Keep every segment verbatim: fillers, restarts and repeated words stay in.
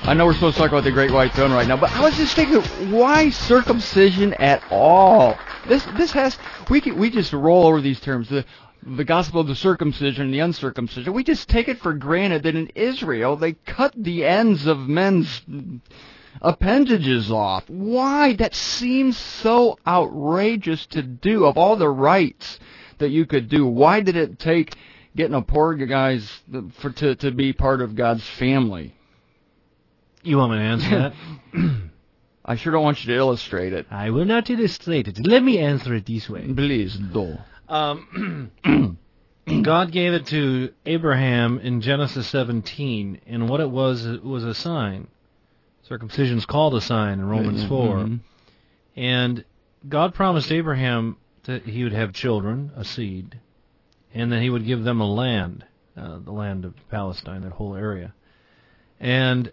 I know we're supposed to talk about the Great White Throne right now, but I was just thinking, why circumcision at all? This this has we can, we just roll over these terms. The the gospel of the circumcision and the uncircumcision. We just take it for granted that in Israel they cut the ends of men's appendages off. Why? That seems so outrageous to do. Of all the rites that you could do, why did it take getting a poor guy's for to to be part of God's family? You want me to answer that? I sure don't want you to illustrate it. I will not illustrate it. Let me answer it this way. Please do. Um, God gave it to Abraham in Genesis seventeen, and what it was, it was a sign. Circumcision's called a sign in Romans four. Mm-hmm. And God promised Abraham that he would have children, a seed, and that he would give them a land, uh, the land of Palestine, that whole area. And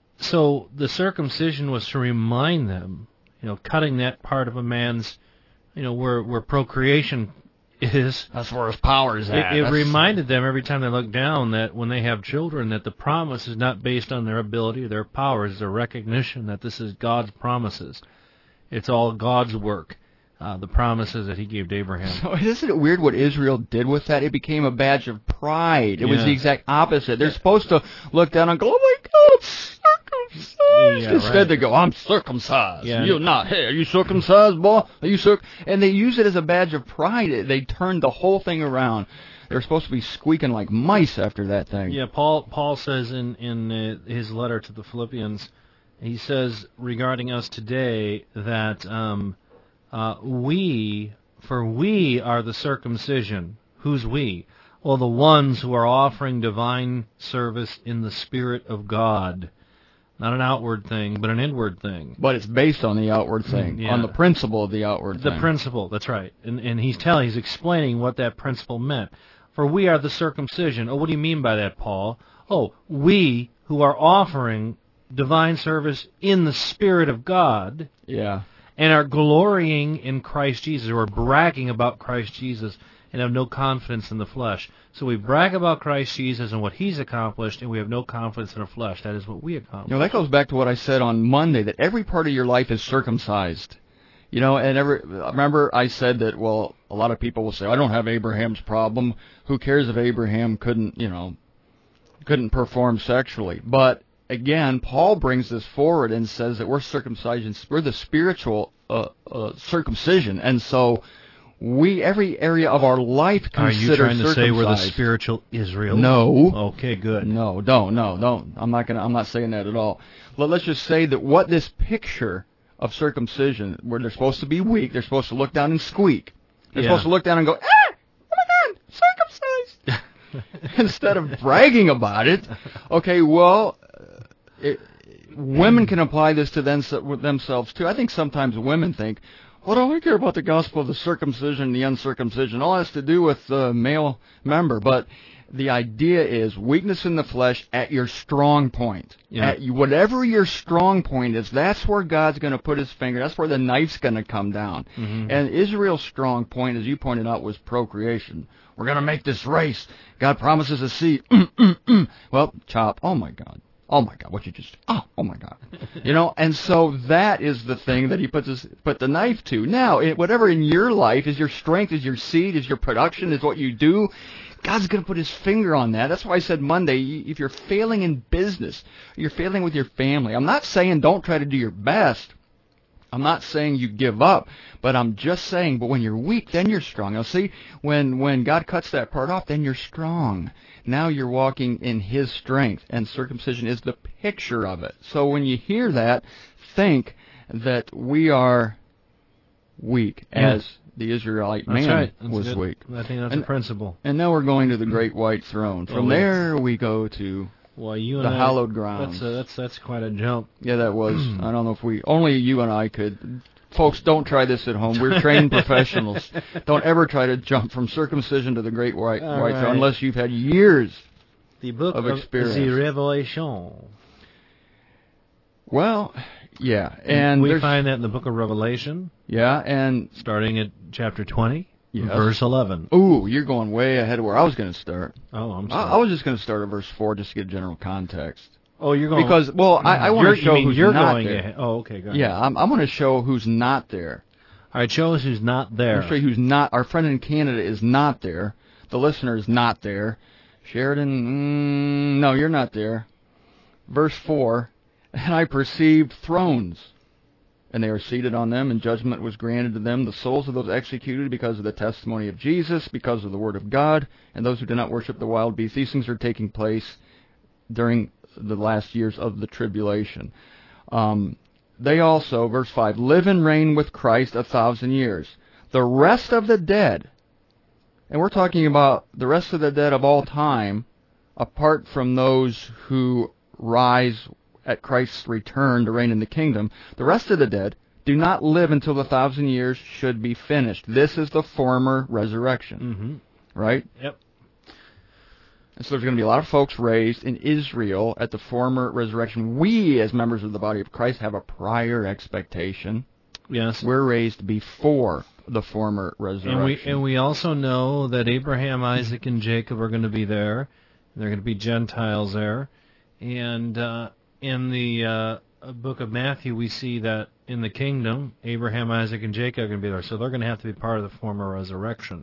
so the circumcision was to remind them, you know, cutting that part of a man's, you know, where where procreation is. That's where his power is at. It, it reminded them every time they look down that when they have children, that the promise is not based on their ability or their powers. It's a recognition that this is God's promises. It's all God's work. Uh, the promises that he gave to Abraham. So isn't it weird what Israel did with that? It became a badge of pride. It yeah. was the exact opposite. They're supposed to look down and go, "Oh my God, circumcised!" Yeah, Instead right. they go, "I'm circumcised." Yeah. You're not. Hey, are you circumcised, boy? Are you circ? And they use it as a badge of pride. They turned the whole thing around. They're supposed to be squeaking like mice after that thing. Yeah, Paul Paul says in in uh, his letter to the Philippians, he says regarding us today that. Um, Uh, we, for we are the circumcision. Who's we? Well, the ones who are offering divine service in the Spirit of God. Not an outward thing, but an inward thing. But it's based on the outward thing, Yeah. on the principle of the outward The thing. principle, that's right. And, and he's telling, he's explaining what that principle meant. For we are the circumcision. Oh, what do you mean by that, Paul? Oh, we who are offering divine service in the Spirit of God. Yeah. And are glorying in Christ Jesus, or bragging about Christ Jesus, and have no confidence in the flesh. So we brag about Christ Jesus and what he's accomplished, and we have no confidence in the flesh. That is what we accomplished. You know, that goes back to what I said on Monday, that every part of your life is circumcised. You know, and every, remember I said that, well, a lot of people will say, I don't have Abraham's problem. Who cares if Abraham couldn't, you know, couldn't perform sexually? But again, Paul brings this forward and says that we're circumcision, we're the spiritual uh, uh, circumcision, and so we every area of our life Are considered you trying to say we're the circumcised. spiritual Israel? No. Okay, good. No, don't, no, don't. I'm not gonna. I'm not saying that at all. But let's just say that what this picture of circumcision, where they're supposed to be weak, they're supposed to look down and squeak. They're Yeah. supposed to look down and go, ah, oh my God, circumcised. Instead of bragging about it. Okay, well. It, women can apply this to them, themselves too. I think sometimes women think, what do I care about the gospel of the circumcision and the uncircumcision? All has to do with the male member. But the idea is weakness in the flesh at your strong point. Yeah. At you, whatever your strong point is, that's where God's going to put his finger. That's where the knife's going to come down. Mm-hmm. And Israel's strong point, as you pointed out, was procreation. We're going to make this race. God promises a seed. Mm, mm, mm. Well, chop. Oh, my God. Oh my God! What you just? Oh, oh my God! You know, and so that is the thing that he puts his, put the knife to. Now, it, whatever in your life is your strength, is your seed, is your production, is what you do. God's going to put his finger on that. That's why I said Monday, if you're failing in business, you're failing with your family. I'm not saying don't try to do your best. I'm not saying you give up, but I'm just saying, but when you're weak, then you're strong. Now, see, when when God cuts that part off, then you're strong. Now you're walking in his strength, and circumcision is the picture of it. So when you hear that, think that we are weak, Yeah. as the Israelite That's man right. That's was good. weak. I think that's And- a principle. And now we're going to the great white throne. From Oh, yes. there we go to Well, you and the I, hallowed grounds. That's, uh, that's, that's quite a jump. Yeah, that was. I don't know if we, only you and I could. Folks, don't try this at home. We're trained professionals. Don't ever try to jump from circumcision to the great white, All white right. throne unless you've had years. The book Of of, experience. the Revelation. Well, yeah, and we there's- find that in the book of Revelation, yeah, and starting at chapter twenty, Yes. verse eleven. ooh, you're going way ahead of where I was going to start. Oh, I'm I, sorry. I was just going to start at verse four just to get general context. Oh, you're going because well, I, I want to show you mean who's you're not going there. ahead. Oh, okay, go ahead. Yeah, I'm, I'm going to show who's not there. All right, show us who's not I'm there. going to show you who's not. Our friend in Canada is not there. The listener is not there. Sheridan, mm, no, you're not there. Verse four, and I perceived thrones, and they are seated on them, and judgment was granted to them, the souls of those executed because of the testimony of Jesus, because of the word of God, and those who did not worship the wild beast. These things are taking place during the last years of the tribulation. Um, they also, verse five, live and reign with Christ a thousand years. The rest of the dead, and we're talking about the rest of the dead of all time, apart from those who rise at Christ's return to reign in the kingdom, the rest of the dead do not live until the thousand years should be finished. This is the former resurrection. Mm-hmm. Right? Yep. And so there's going to be a lot of folks raised in Israel at the former resurrection. We, as members of the body of Christ, have a prior expectation. Yes. We're raised before the former resurrection. And we and we also know that Abraham, Isaac, and Jacob are going to be there. They're going to be Gentiles there. And uh, in the uh, book of Matthew, we see that in the kingdom, Abraham, Isaac, and Jacob are going to be there. So they're going to have to be part of the former resurrection.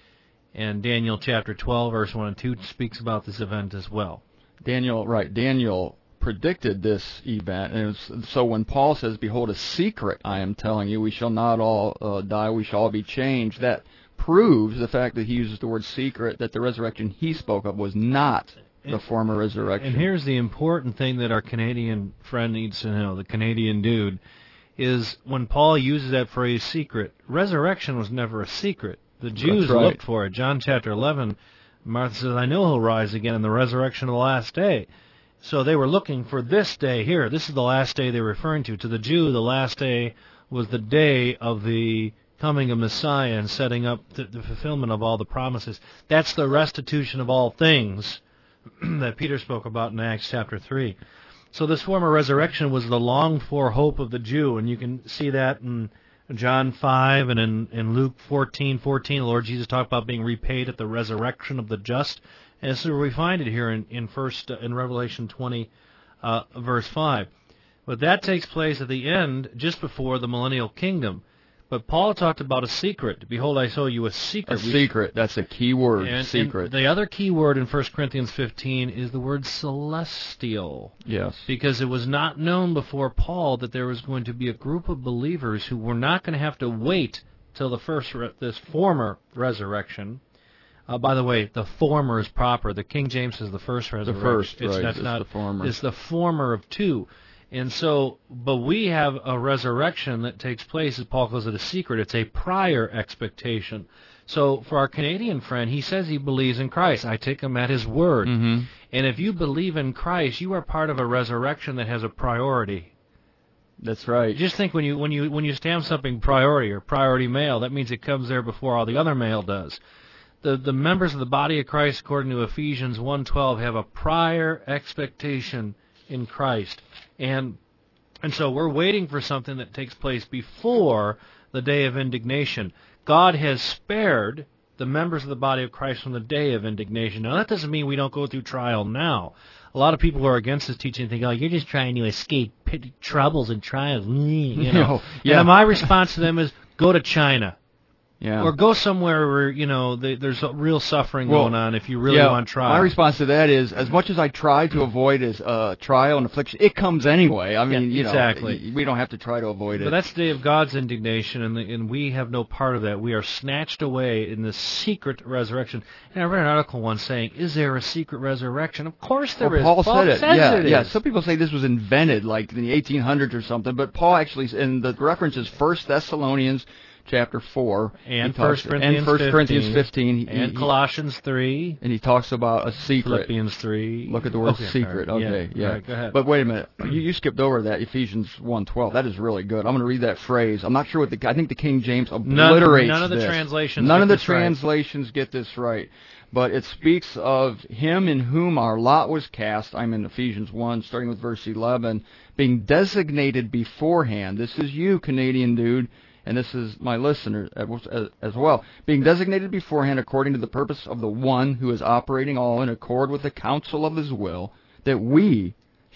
And Daniel chapter twelve, verse one and two speaks about this event as well. Daniel, right, Daniel predicted this event. And it was, so when Paul says, behold, a secret I am telling you, we shall not all uh, die, we shall all be changed, that proves the fact that he uses the word secret, that the resurrection he spoke of was not the former resurrection. And here's the important thing that our Canadian friend needs to know, the Canadian dude, is when Paul uses that phrase secret, resurrection was never a secret. The Jews right. looked for it. John chapter eleven, Martha says, I know he'll rise again in the resurrection of the last day. So they were looking for this day here. This is the last day they're referring to. To the Jew, the last day was the day of the coming of Messiah and setting up the, the fulfillment of all the promises. That's the restitution of all things that Peter spoke about in Acts chapter three. So this former resurrection was the longed-for hope of the Jew, and you can see that in John five and in, in Luke fourteen fourteen. The Lord Jesus talked about being repaid at the resurrection of the just. And so we find it here in, in first uh, in Revelation twenty, uh, verse five. But that takes place at the end, just before the millennial kingdom. But Paul talked about a secret. Behold, I show you a secret. A secret. That's a key word, and, secret. And the other key word in First Corinthians fifteen is the word celestial. Yes. Because it was not known before Paul that there was going to be a group of believers who were not going to have to wait till the first, re- this former resurrection. Uh, by the way, the former is proper. The King James is the first resurrection. The first, it's, right. That's it's not, the former. It's the former of two. And so, but we have a resurrection that takes place, as Paul calls it, a secret. It's a prior expectation. So for our Canadian friend, he says he believes in Christ. I take him at his word. Mm-hmm. And if you believe in Christ, you are part of a resurrection that has a priority. That's right. Just think when you when you when you stamp something priority or priority mail, that means it comes there before all the other mail does. The the members of the body of Christ, according to Ephesians one twelve, have a prior expectation in Christ. And and so we're waiting for something that takes place before the day of indignation. God has spared the members of the body of Christ from the day of indignation. Now, that doesn't mean we don't go through trial now. A lot of people who are against this teaching think, oh, you're just trying to escape pit- troubles and trials. You know? No, yeah. And my response to them is, go to China. Yeah. Or go somewhere where, you know, they, there's a real suffering well, going on if you really yeah, want trial. My response to that is, as much as I try to avoid is uh, trial and affliction, it comes anyway. I mean, Yeah, you know, exactly. we don't have to try to avoid it. But that's the day of God's indignation, and, the, and we have no part of that. We are snatched away in this secret resurrection. And I read an article once saying, is there a secret resurrection? Of course there well, is. Paul, Paul said it. says Yeah, it yeah. is. Some people say this was invented like in the eighteen hundreds or something, but Paul actually, and the reference is First Thessalonians chapter four. And He talks- First Corinthians and First Corinthians fifteen. He, and he, Colossians three. And he talks about a secret. Philippians three. Look at the word okay, secret. all right. Okay, yeah. yeah. All right, go ahead. But wait a minute. You, you skipped over that Ephesians one twelve. That is really good. I'm going to read that phrase. I'm not sure what the. I think the King James obliterates none, none of the this. translations. None get of the this right. translations get this right. But it speaks of him in whom our lot was cast. I'm in Ephesians one, starting with verse eleven, being designated beforehand. This is you, Canadian dude. And this is my listener as well, being designated beforehand according to the purpose of the one who is operating all in accord with the counsel of his will, that we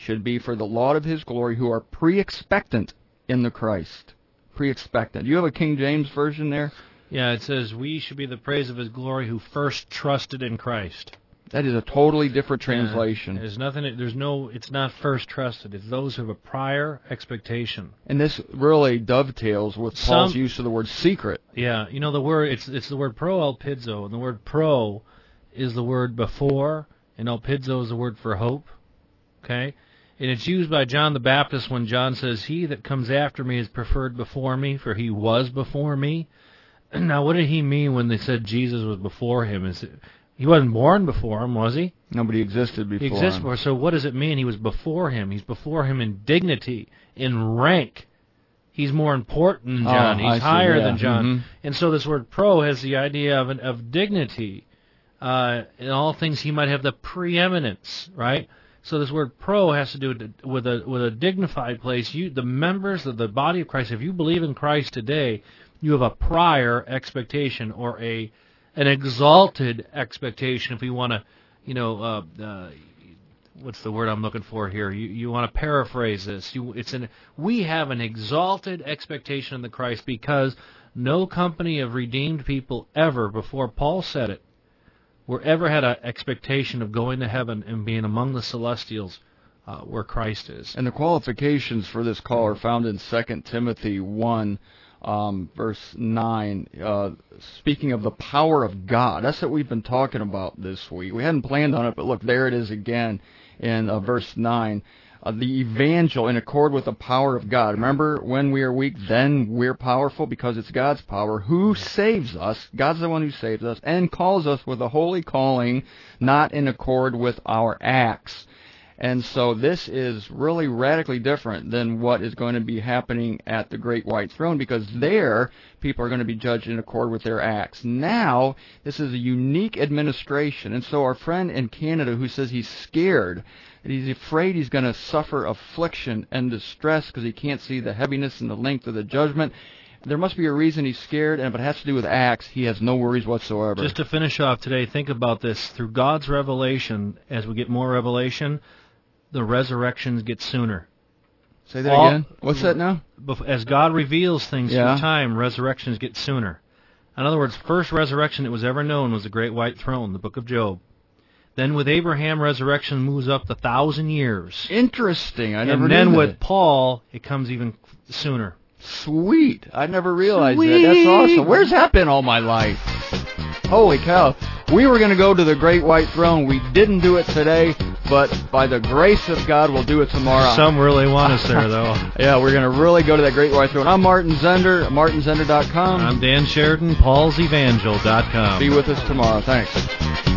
should be for the laud of his glory, who are pre-expectant in the Christ. Pre-expectant. You have a King James version there? Yeah, it says, we should be the praise of his glory who first trusted in Christ. That is a totally different translation. Yeah, there's nothing, there's no, it's not first trusted. It's those who have a prior expectation. And this really dovetails with Paul's Some, use of the word secret. Yeah, you know, the word, it's it's the word pro elpidzo, and the word pro is the word before, and elpidzo is the word for hope. Okay? And it's used by John the Baptist when John says, he that comes after me is preferred before me, for he was before me. Now, what did he mean when they said Jesus was before him? Is it, he wasn't born before him, was he? Nobody existed before He existed him. before. So what does it mean? He was before him. He's before him in dignity, in rank. He's more important than John. Oh, I He's see, higher yeah. than John. Mm-hmm. And so this word pro has the idea of an, of dignity. Uh, in all things, he might have the preeminence, right? So this word pro has to do with, with a with a dignified place. You, the members of the body of Christ, if you believe in Christ today, you have a prior expectation or a an exalted expectation. If we want to, you know, uh, uh, what's the word I'm looking for here? You you want to paraphrase this? You, it's an we have an exalted expectation in the Christ because no company of redeemed people ever before Paul said it, were ever had an expectation of going to heaven and being among the celestials uh, where Christ is. And the qualifications for this call are found in Second Timothy one, um, verse nine, uh, speaking of the power of God. That's what we've been talking about this week. We hadn't planned on it, but look, there it is again in uh, verse nine. Uh, the evangel in accord with the power of God. Remember, when we are weak, then we're powerful because it's God's power who saves us. God's the one who saves us and calls us with a holy calling, not in accord with our acts. And so this is really radically different than what is going to be happening at the Great White Throne, because there people are going to be judged in accord with their acts. Now, this is a unique administration. And so our friend in Canada who says he's scared, that he's afraid he's going to suffer affliction and distress because he can't see the heaviness and the length of the judgment, there must be a reason he's scared, and if it has to do with acts, he has no worries whatsoever. Just to finish off today, think about this. Through God's revelation, as we get more revelation, the resurrections get sooner. Say that All, again? What's that now? As God reveals things yeah. through time, resurrections get sooner. In other words, first resurrection that was ever known was the Great White Throne, the book of Job. Then with Abraham, resurrection moves up the thousand years. Interesting. I never and knew then that. with Paul, it comes even sooner. Sweet. I never realized Sweet. that. That's awesome. Where's that been all my life? Holy cow. We were going to go to the Great White Throne. We didn't do it today, but by the grace of God, we'll do it tomorrow. Some really want us there, though. Yeah, we're going to really go to that Great White Throne. I'm Martin Zender, martin zender dot com. I'm Dan Sheridan, paul's evangel dot com. Be with us tomorrow. Thanks.